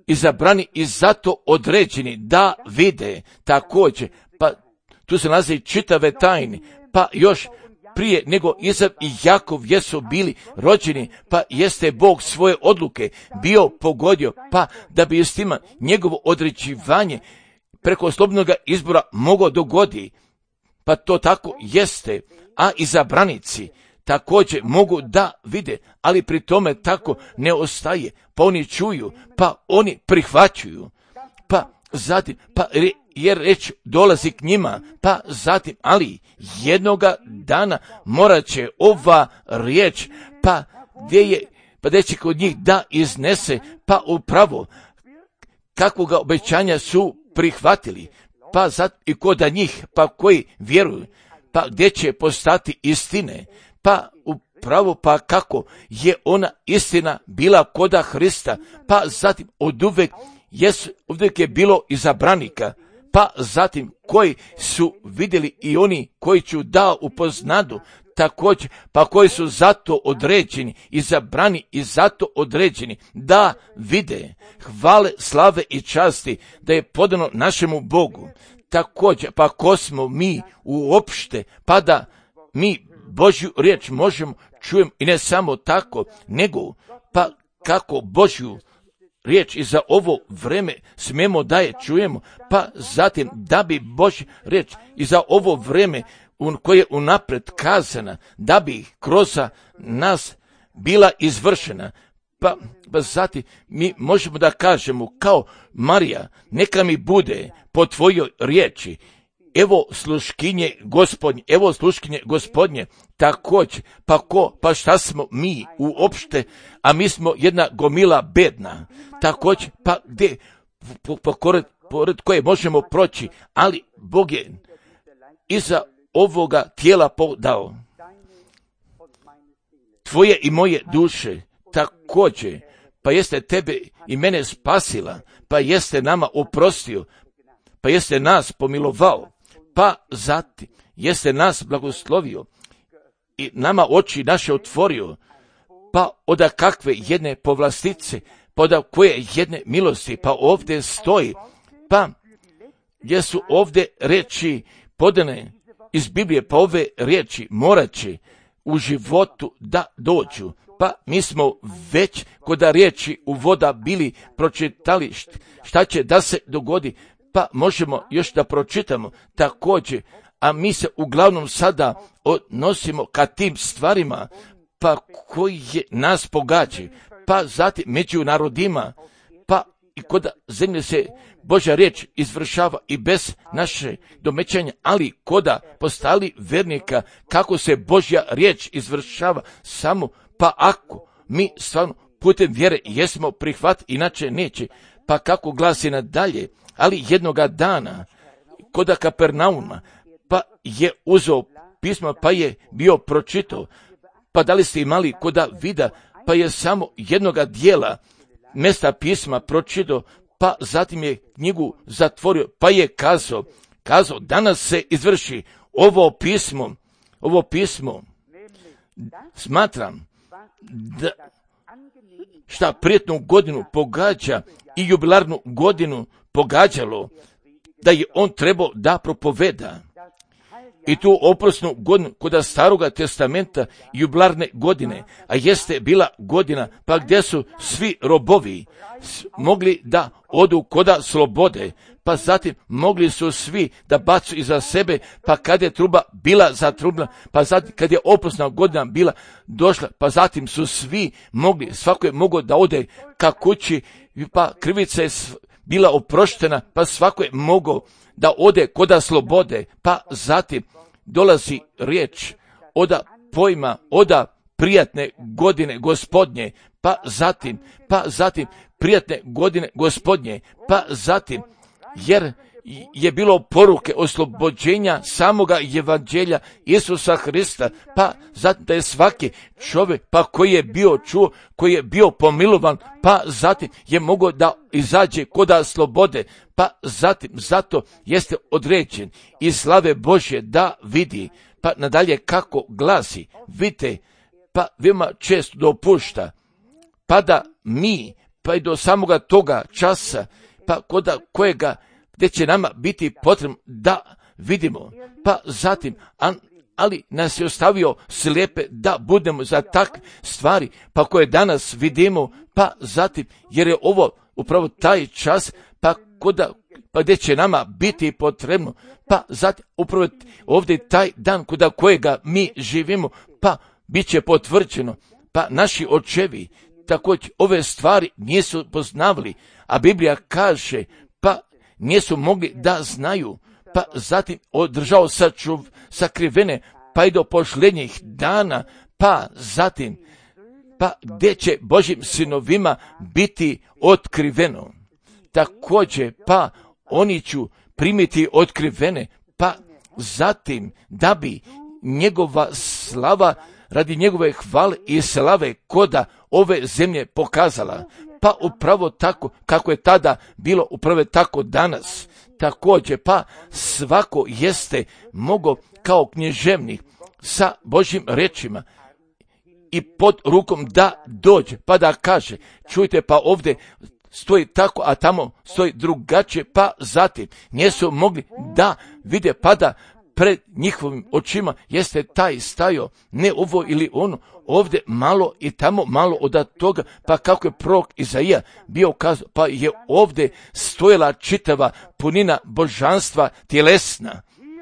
izabrani i zato određeni da vide također, pa tu se nalazi čitave tajne, pa još prije nego Izav i Jakov jesu bili rođeni, pa jeste Bog svoje odluke bio pogodio, pa da bi s tima njegovo određivanje preko slobodnog izbora moglo dogodi, pa to tako jeste, a izabranici također mogu da vide, ali pri tome tako ne ostaje, pa oni čuju, pa oni prihvaćuju, pa zatim, pa jer reč dolazi k njima, pa zatim, ali jednoga dana morat će ova riječ, pa gdje će kod njih da iznese, pa upravo kakvoga obećanja su prihvatili, pa zatim i kod njih, pa koji vjeruju, pa gdje će postati istine, pa upravo pa kako je ona istina bila koda Hrista, pa zatim oduvek je bilo izabranika, pa zatim koji su vidjeli i oni koji ću da upoznadu, također, pa koji su zato određeni, izabrani i zato određeni, da vide hvale, slave i časti, da je podano našemu Bogu. Također, pa ko smo mi uopšte, pa da mi Božju riječ možemo čujem i ne samo tako, nego pa kako Božju riječ i za ovo vreme smemo da je čujemo, pa zatim da bi Božja riječ i za ovo vreme koje je unapred kazana, da bi kroz nas bila izvršena, pa zatim mi možemo da kažemo kao Marija, neka mi bude po tvojoj riječi, evo sluškinje Gospodnje, također, pa šta smo mi uopšte, a mi smo jedna gomila bedna, također, pa gdje, pored koje možemo proći, ali Bog je iza ovoga tijela podao tvoje i moje duše, također, pa jeste tebe i mene spasila, pa jeste nama oprostio, pa jeste nas pomilovao, pa zatim jeste nas blagoslovio i nama oči naše otvorio, pa oda kakve jedne povlastice, pa oda koje jedne milosti, pa ovdje stoji, pa gdje su ovdje riječi podane iz Biblije, pa ove riječi morat će u životu da dođu, pa mi smo već kod riječi u voda bili pročitali šta će da se dogodi, pa možemo još da pročitamo također, a mi se uglavnom sada odnosimo ka tim stvarima, pa koji je nas pogađa, pa zatim među narodima, pa i kod zemlje se Božja riječ izvršava i bez naše domećanja, ali koda postali vernika, kako se Božja riječ izvršava samo, pa ako mi stvarno putem vjere jesmo prihvat, inače neće, pa kako glasi nadalje, ali jednoga dana koda Kapernauma, pa je uzeo pismo, pa je bio pročitao, pa da li ste imali koda vida, pa je samo jednoga dijela mjesta pisma pročitao, pa zatim je knjigu zatvorio, pa je kazao danas se izvrši ovo pismo, smatram da šta prijetnu godinu pogađa i jubilarnu godinu pogađalo, da je on trebao da propoveda. I tu oprosnu godinu kod Staroga testamenta jubilarne godine, a jeste bila godina pa gdje su svi robovi mogli da odu koda slobode, pa zatim mogli su svi da bacu iza sebe, pa kad je truba bila zatrubna, pa zatim kad je oprosna godina bila došla, pa zatim su svi mogli, svako je mogao da ode ka kući, pa krivica je bila oproštena, pa svako je mogao da ode koda slobode, pa zatim dolazi riječ oda pojma, oda prijatne godine Gospodnje, pa zatim prijatne godine Gospodnje, pa zatim jer je bilo poruke oslobođenja samoga evanđelja Isusa Hrista, pa zatim da je svaki čovjek pa koji je bio čuo, koji je bio pomilovan, pa zatim je mogao da izađe koda slobode, pa zatim zato jeste određen i slave Božje da vidi, pa nadalje kako glasi, vidite, pa veoma često dopušta, pa da mi pa i do samoga toga časa, pa kojega gdje će nama biti potrebno da vidimo, pa zatim, ali nas je ostavio slijepe da budemo za takve stvari, pa koje danas vidimo, pa zatim, jer je ovo upravo taj čas, pa gdje će nama biti potrebno, pa zatim, upravo ovdje taj dan kod kojega mi živimo, pa bit će potvrđeno, pa naši očevi također ove stvari nisu poznavali, a Biblija kaže, pa nisu mogli da znaju, pa zatim održao sakrivene, pa i do posljednjih dana, pa zatim, pa gdje će Božjim sinovima biti otkriveno. Također, pa oni će primiti otkrivene, pa zatim da bi njegova slava radi njegove hvale i slave koda ove zemlje pokazala. Pa upravo tako kako je tada bilo, upravo tako danas. Također, pa svako jeste mogao kao književnik sa Božjim rečima i pod rukom da dođe, pa da kaže, čujte, pa ovdje stoji tako, a tamo stoji drugačije, pa zatim nisu mogli da vide, pa da pred njihovim očima jeste taj stajao, ne ovo ili ono, ovdje malo i tamo malo od toga, pa kako je prorok Izaija bio kazao, pa je ovdje stojala čitava punina božanstva tjelesna.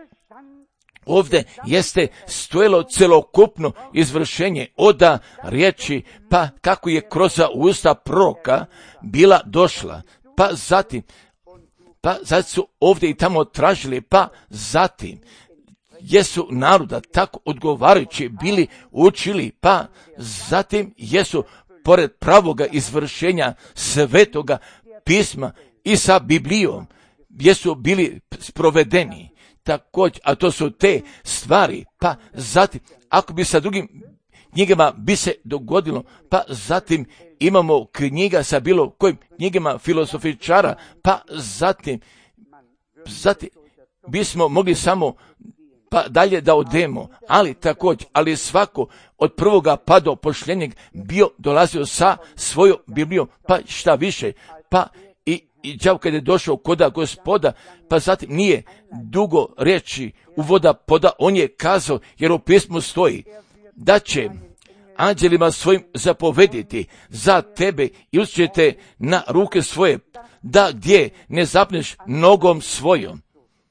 Ovdje jeste stojalo celokupno izvršenje oda riječi, pa kako je kroz usta proroka bila došla, pa zatim su ovdje i tamo tražili, pa zatim jesu naroda tako odgovarajući bili učili, pa zatim jesu pored pravoga izvršenja svetoga pisma i sa Biblijom jesu bili sprovedeni. Također, a to su te stvari, pa zatim, ako bi sa drugim knjigama bi se dogodilo, pa zatim imamo knjiga sa bilo kojim knjigama filosofičara, pa zatim bismo mogli samo pa dalje da odemo, ali također, ali svako od prvoga pa do posljednjeg bio dolazio sa svojom Biblijom, pa šta više, pa i đavo kad je došao koda Gospoda, pa zatim nije dugo reći uvoda poda, on je kazao, jer u pismu stoji, da će anđelima svojim zapovediti za tebe i uzet na ruke svoje, da gdje ne zapneš nogom svojom.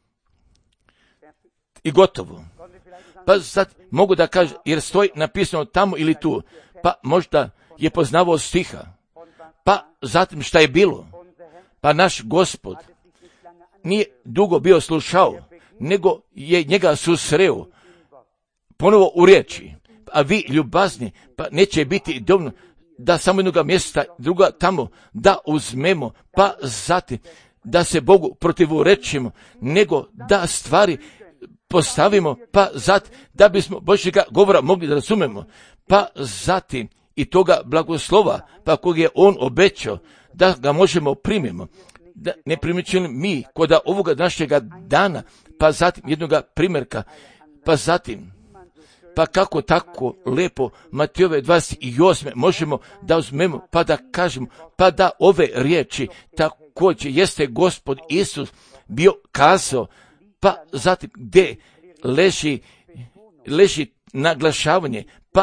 I gotovo. Pa sad mogu da kažem, jer stoji napisano tamo ili tu, pa možda je poznavao stiha. Pa zatim šta je bilo? Pa naš Gospod nije dugo bio slušao, nego je njega susreo ponovo u riječi. A vi ljubazni, pa neće biti dovoljno da samo jednoga mjesta, druga tamo da uzmemo, pa zatim da se Bogu protivurečimo, nego da stvari postavimo, pa zatim da bismo Božjega govora mogli da razumemo, pa zatim i toga blagoslova, pa kog je on obećao, da ga možemo primimo, da ne primičili mi kod ovoga našega dana, pa zatim jednoga primjerka, pa zatim, pa kako tako lepo Matejove 28. možemo da uzmemo, pa da kažemo, pa da ove riječi također jeste Gospod Isus bio kazao, pa zatim gdje leži naglašavanje, pa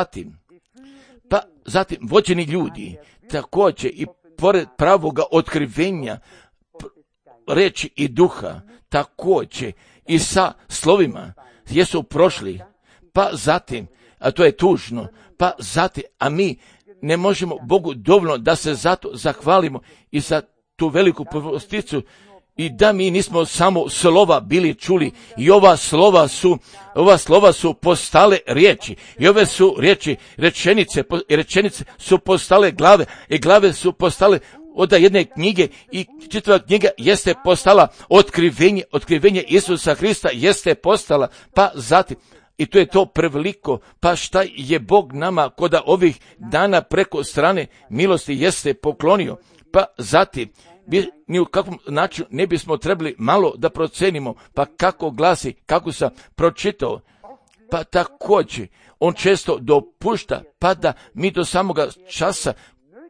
zatim vođeni ljudi, također i pored pravoga otkrivenja reči i duha, također i sa slovima jesu prošli, pa zatim, a to je tužno, pa zatim, a mi ne možemo Bogu dovoljno da se zato zahvalimo i za tu veliku posticu, i da mi nismo samo slova bili čuli, i ova slova su postale riječi, i ove su riječi rečenice su postale glave, i glave su postale od jedne knjige, i čitava knjiga jeste postala otkrivenje Isusa Hrista jeste postala, pa zatim, i to je to preveliko, pa šta je Bog nama kod ovih dana preko strane milosti jeste poklonio, pa zatim, ni u kakvom načinu ne bismo trebali malo da procenimo, pa kako glasi, kako sam pročitao, pa također on često dopušta, pa da mi do samoga časa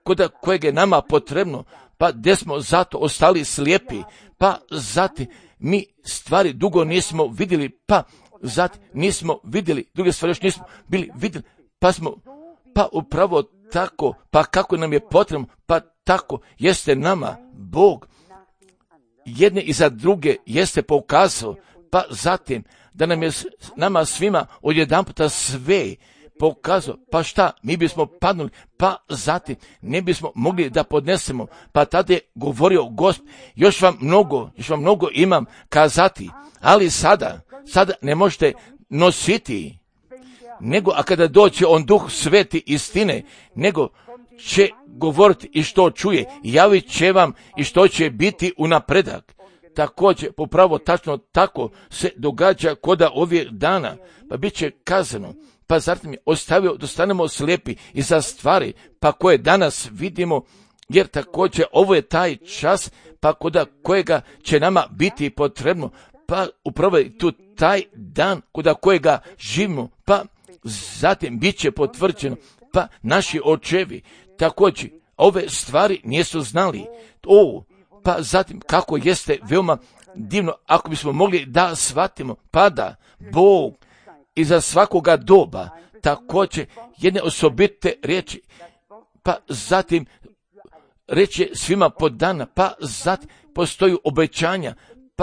kod kojeg je nama potrebno, pa gdje smo zato ostali slijepi, pa zatim mi stvari dugo nismo vidjeli, pa zatim nismo vidjeli, druge stvari još nismo bili vidjeli, pa upravo tako, pa kako nam je potrebno, pa tako jeste nama Bog jedne i za druge jeste pokazao, pa zatim da nam je nama svima odjedanputa sve pokazao, pa šta, mi bismo padnuli, pa zatim ne bismo mogli da podnesemo, pa tada je govorio Gospod, još vam mnogo imam kazati, ali sada ne možete nositi, nego a kada doće on Duh Sveti istine, nego će govoriti i što čuje, javit će vam i što će biti u napredak. Također, popravo tačno tako se događa koda ovih dana, pa bit će kazano, pa zatim je ostavio da stanemo slijepi i za stvari, pa koje danas vidimo, jer također ovo je taj čas, pa koda kojega će nama biti potrebno, pa upravo je tu taj dan koda kojega živimo, pa zatim bit će potvrđeno, pa naši očevi također ove stvari nisu znali. Pa zatim kako jeste veoma divno ako bismo mogli da shvatimo, pa da Bog iza svakoga doba također jedne osobite riječi, pa zatim reče svima po dana, pa zatim postoju obećanja,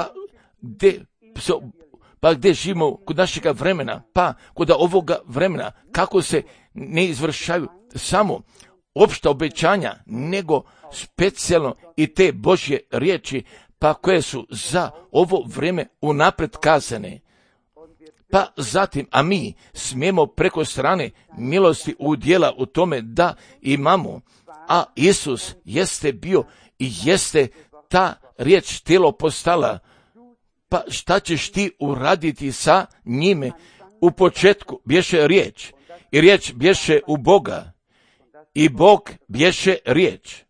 pa gdje živimo kod našega vremena, pa kod ovoga vremena, kako se ne izvršaju samo opšta obećanja, nego specijalno i te Božje riječi, pa koje su za ovo vrijeme unaprijed kazane. Pa zatim, a mi smijemo preko strane milosti udjela u tome da imamo, a Isus jeste bio i jeste ta riječ tijelo postala. Pa šta ćeš ti uraditi sa njime? U početku bješe riječ i riječ bješe u Boga i Bog bješe riječ.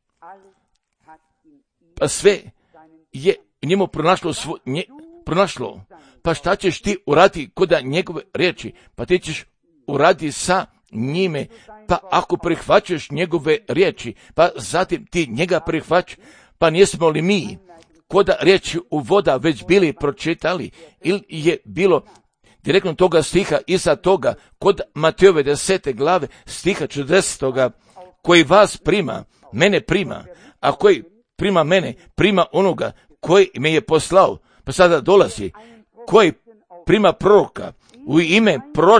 Pa sve je njemu pronašlo. Pa šta ćeš ti uraditi koda njegove riječi? Pa ti ćeš uraditi sa njime. Pa ako prihvaćaš njegove riječi, pa zatim ti njega prihvaćaš, pa nismo li mi koda riječi u voda već bili pročitali, ili je bilo direktno toga stiha iza toga kod Matejove 10. glave stiha 40. koji vas prima, mene prima, a koji prima mene, prima onoga koji me je poslao. Pa sada dolazi, koji prima proroka u ime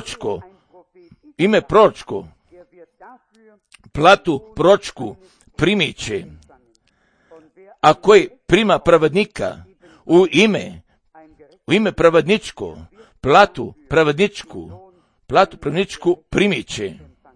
proročko, platu proročku primit će, a koji prima pravednika u ime pravedničko, platu pravedničku primit će.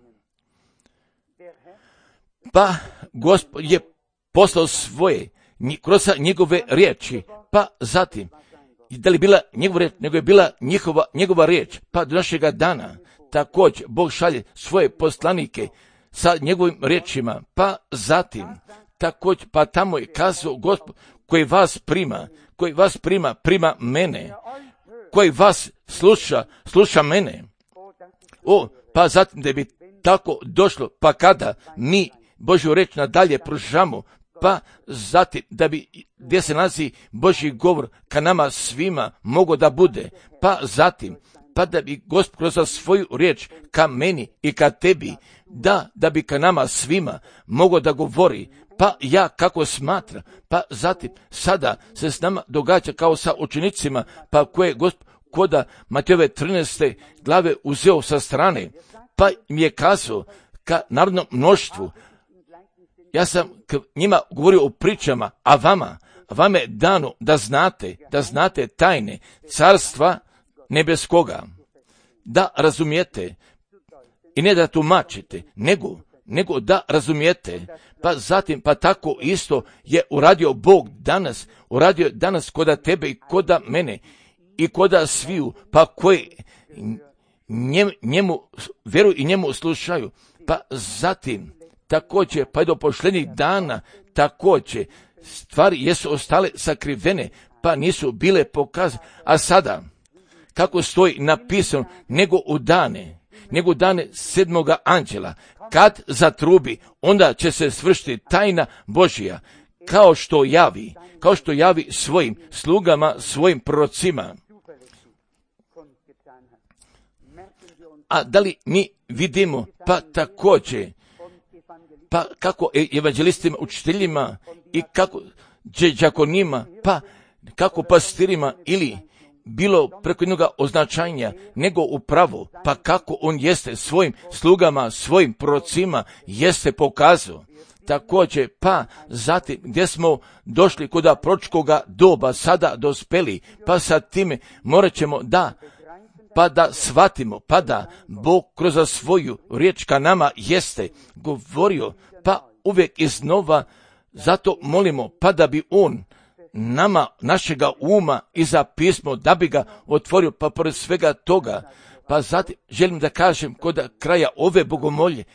Pa Gospod je poslao svoje kroz njegove riječi, pa zatim, da li bila njegova riječ, nego je bila njegova riječ, pa do našega dana također Bog šalje svoje poslanike sa njegovim riječima, pa zatim također, pa tamo je kazao Gospod, koji vas prima, prima mene, koji vas sluša mene. Pa zatim da bi tako došlo, pa kada mi Božju riječ nadalje pružamo, pa zatim da bi gdje se nalazi Božji govor ka nama svima mogo da bude, pa zatim pa da bi Gospod kroz svoju riječ ka meni i ka tebi, da bi ka nama svima mogo da govori, pa ja kako smatra, pa zatim sada se s nama događa kao sa učenicima, pa koje Gospod koda Matejove 13. glave uzeo sa strane, pa mi je kazao ka narodnom mnoštvu. Ja sam njima govorio o pričama, a vama je dano da znate tajne carstva nebeskoga, da razumijete i ne da tumačite, nego da razumijete. Pa zatim, pa tako isto je uradio Bog danas koda tebe i koda mene i koda sviju, pa koji njemu vjeruju i njemu slušaju. Pa zatim, također, pa i do posljednjih dana, također, stvari jesu ostale sakrivene, pa nisu bile pokazane. A sada, kako stoji napisano, nego u dane, nego dane 7. anđela. Kad zatrubi, onda će se svršiti tajna Božja, kao što javi svojim slugama, svojim prorocima. A da li mi vidimo, pa također, pa kako evanđelistima, učiteljima i kako đakonima, pa kako pastirima ili bilo preko jednog označanja, nego upravo, pa kako on jeste svojim slugama, svojim prorocima jeste pokazao. Također, pa zatim gdje smo došli kod proročkoga doba, sada dospeli, pa sa time morat ćemo da shvatimo, pa da Bog kroz svoju riječ ka nama jeste govorio, pa uvijek iznova, zato molimo, pa da bi on nama, našega uma i za pismo, da bi ga otvorio, pa pored svega toga, pa zatim želim da kažem kod kraja ove bogomolje,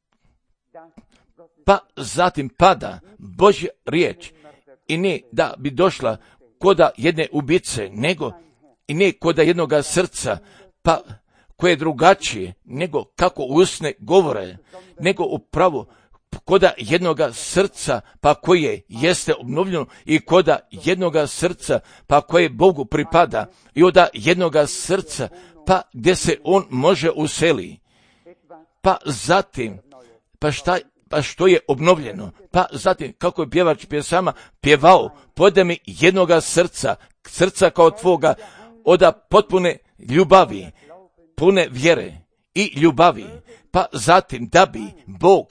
pa zatim pada Božja riječ i ne da bi došla koda jedne ubice, nego i ne koda jednoga srca, pa koje je drugačije, nego kako usne govore, nego upravo koda jednoga srca, pa koje jeste obnovljeno i koda jednoga srca, pa koje Bogu pripada i od jednoga srca, pa gdje se on može useli. Pa zatim, pa što je obnovljeno, pa zatim kako je pjevač pjesama pjevao, podaj mi jednoga srca kao tvoga, od potpune ljubavi, pune vjere i ljubavi, pa zatim da bi Bog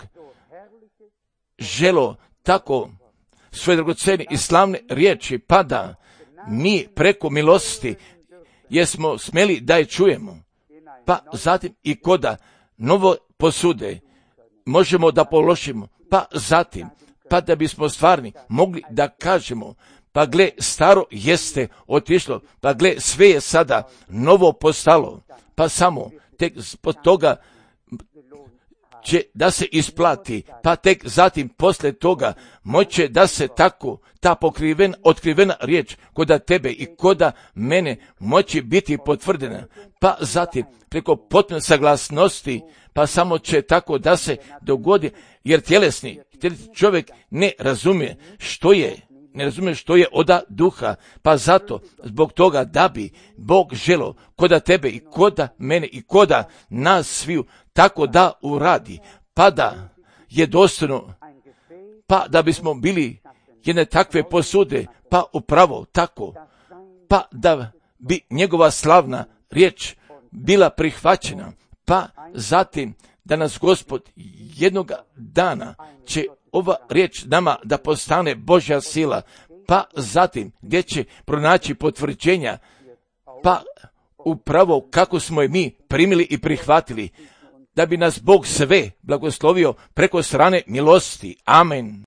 želo tako svoje dragocene i slavne riječi, pa da mi preko milosti jesmo smeli da je čujemo, pa zatim i koda novo posude možemo da položimo, pa zatim, pa da bismo stvarni mogli da kažemo, pa gle, staro jeste otišlo, pa gle, sve je sada novo postalo, pa samo tek zbog toga će da se isplati, pa tek zatim posle toga moće da se tako ta otkrivena riječ koda tebe i koda mene moći biti potvrdena, pa zatim preko potpune saglasnosti, pa samo će tako da se dogodi, jer tjelesni čovjek ne razumije što je od duha, pa zato zbog toga da bi Bog želo koda tebe i koda mene i koda nas sviju tako da uradi, pa da je dostojno, pa da bismo bili jedne takve posude, pa upravo tako, pa da bi njegova slavna riječ bila prihvaćena, pa zatim da nas Gospod jednoga dana će ova riječ nama da postane Božja sila, pa zatim gdje će pronaći potvrđenja, pa upravo kako smo je mi primili i prihvatili, da bi nas Bog sve blagoslovio preko strane milosti. Amen.